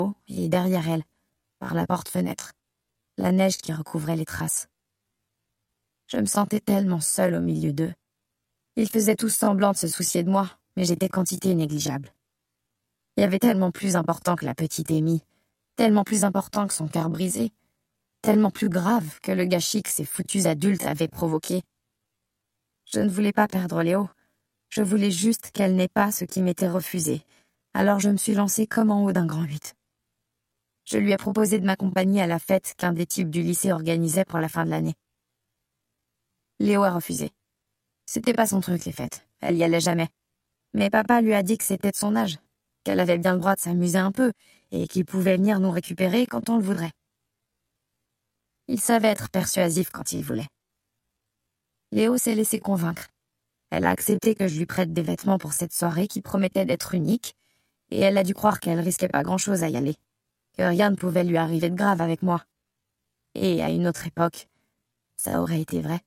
et derrière elle, par la porte-fenêtre, la neige qui recouvrait les traces. Je me sentais tellement seule au milieu d'eux. Ils faisaient tous semblant de se soucier de moi, mais j'étais quantité négligeable. Il y avait tellement plus important que la petite Amy, tellement plus important que son cœur brisé, tellement plus grave que le gâchis que ces foutus adultes avaient provoqué. Je ne voulais pas perdre Léo. Je voulais juste qu'elle n'ait pas ce qui m'était refusé. Alors je me suis lancée comme en haut d'un grand 8. Je lui ai proposé de m'accompagner à la fête qu'un des types du lycée organisait pour la fin de l'année. Léo a refusé. C'était pas son truc, les fêtes. Elle y allait jamais. Mais papa lui a dit que c'était de son âge, qu'elle avait bien le droit de s'amuser un peu, et qu'il pouvait venir nous récupérer quand on le voudrait. Il savait être persuasif quand il voulait. Léo s'est laissé convaincre. Elle a accepté que je lui prête des vêtements pour cette soirée qui promettait d'être unique, et elle a dû croire qu'elle risquait pas grand-chose à y aller, que rien ne pouvait lui arriver de grave avec moi. Et à une autre époque, ça aurait été vrai.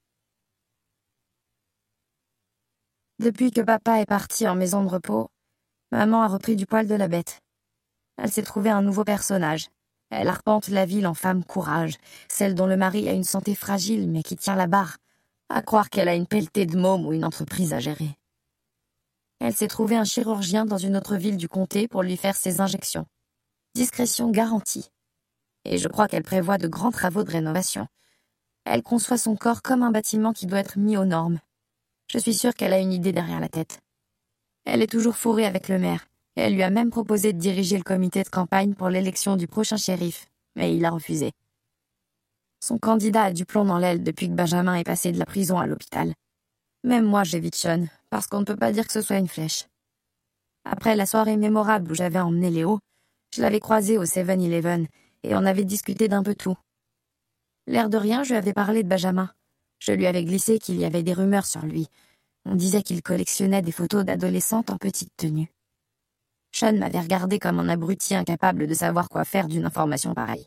Depuis que papa est parti en maison de repos, maman a repris du poil de la bête. Elle s'est trouvée un nouveau personnage. Elle arpente la ville en femme courage, celle dont le mari a une santé fragile mais qui tient la barre, à croire qu'elle a une pelletée de mômes ou une entreprise à gérer. Elle s'est trouvée un chirurgien dans une autre ville du comté pour lui faire ses injections. Discrétion garantie. Et je crois qu'elle prévoit de grands travaux de rénovation. Elle conçoit son corps comme un bâtiment qui doit être mis aux normes. Je suis sûre qu'elle a une idée derrière la tête. Elle est toujours fourrée avec le maire, et elle lui a même proposé de diriger le comité de campagne pour l'élection du prochain shérif, mais il a refusé. Son candidat a du plomb dans l'aile depuis que Benjamin est passé de la prison à l'hôpital. Même moi, j'évitionne, parce qu'on ne peut pas dire que ce soit une flèche. Après la soirée mémorable où j'avais emmené Léo, je l'avais croisé au 7-Eleven, et on avait discuté d'un peu tout. L'air de rien, je lui avais parlé de Benjamin. Je lui avais glissé qu'il y avait des rumeurs sur lui. On disait qu'il collectionnait des photos d'adolescentes en petite tenue. Sean m'avait regardé comme un abruti incapable de savoir quoi faire d'une information pareille.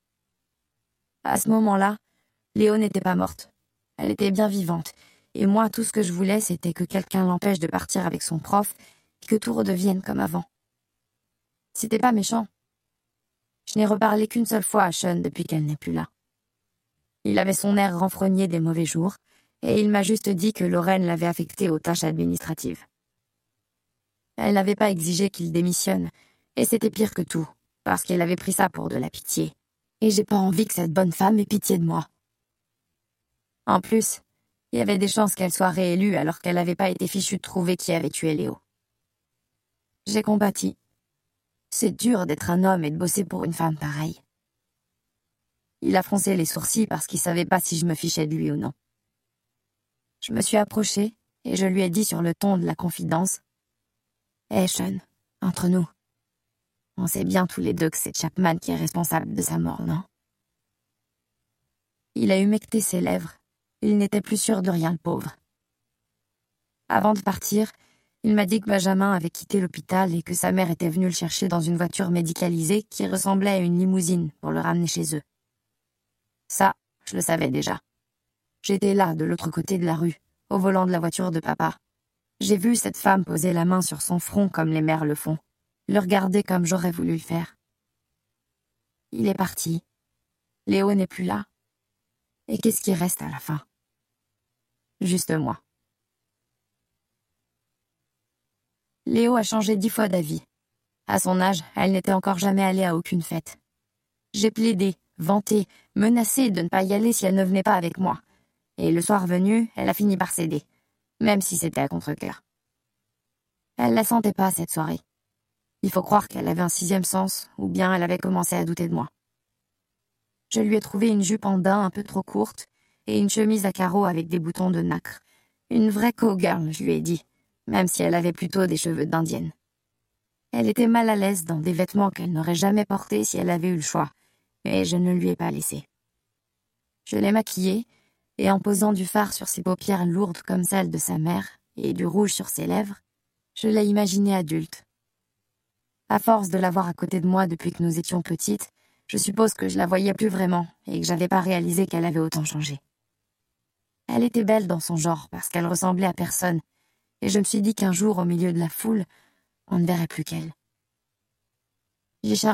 À ce moment-là, Léo n'était pas morte. Elle était bien vivante. Et moi, tout ce que je voulais, c'était que quelqu'un l'empêche de partir avec son prof et que tout redevienne comme avant. C'était pas méchant. Je n'ai reparlé qu'une seule fois à Sean depuis qu'elle n'est plus là. Il avait son air renfrogné des mauvais jours, et il m'a juste dit que Lorraine l'avait affecté aux tâches administratives. Elle n'avait pas exigé qu'il démissionne, et c'était pire que tout, parce qu'elle avait pris ça pour de la pitié. Et j'ai pas envie que cette bonne femme ait pitié de moi. En plus, il y avait des chances qu'elle soit réélue alors qu'elle n'avait pas été fichue de trouver qui avait tué Léo. J'ai compati. C'est dur d'être un homme et de bosser pour une femme pareille. Il a froncé les sourcils parce qu'il savait pas si je me fichais de lui ou non. Je me suis approchée et je lui ai dit sur le ton de la confidence: « Hé, Sean, entre nous, on sait bien tous les deux que c'est Chapman qui est responsable de sa mort, non ?» Il a humecté ses lèvres. Il n'était plus sûr de rien, le pauvre. Avant de partir, il m'a dit que Benjamin avait quitté l'hôpital et que sa mère était venue le chercher dans une voiture médicalisée qui ressemblait à une limousine pour le ramener chez eux. Ça, je le savais déjà. J'étais là, de l'autre côté de la rue, au volant de la voiture de papa. J'ai vu cette femme poser la main sur son front comme les mères le font, le regarder comme j'aurais voulu le faire. Il est parti. Léo n'est plus là. Et qu'est-ce qui reste à la fin? Juste moi. Léo a changé 10 fois d'avis. À son âge, elle n'était encore jamais allée à aucune fête. J'ai plaidé, vanté, menacé de ne pas y aller si elle ne venait pas avec moi. Et le soir venu, elle a fini par céder, même si c'était à contre-cœur. Elle la sentait pas, cette soirée. Il faut croire qu'elle avait un 6e sens, ou bien elle avait commencé à douter de moi. Je lui ai trouvé une jupe en daim un peu trop courte, et une chemise à carreaux avec des boutons de nacre. Une vraie cowgirl, je lui ai dit, même si elle avait plutôt des cheveux d'indienne. Elle était mal à l'aise dans des vêtements qu'elle n'aurait jamais portés si elle avait eu le choix, mais je ne lui ai pas laissé. Je l'ai maquillée, et en posant du fard sur ses paupières lourdes comme celles de sa mère, et du rouge sur ses lèvres, je l'ai imaginée adulte. À force de la voir à côté de moi depuis que nous étions petites, je suppose que je la voyais plus vraiment, et que j'avais pas réalisé qu'elle avait autant changé. Elle était belle dans son genre, parce qu'elle ressemblait à personne, et je me suis dit qu'un jour, au milieu de la foule, on ne verrait plus qu'elle. J'ai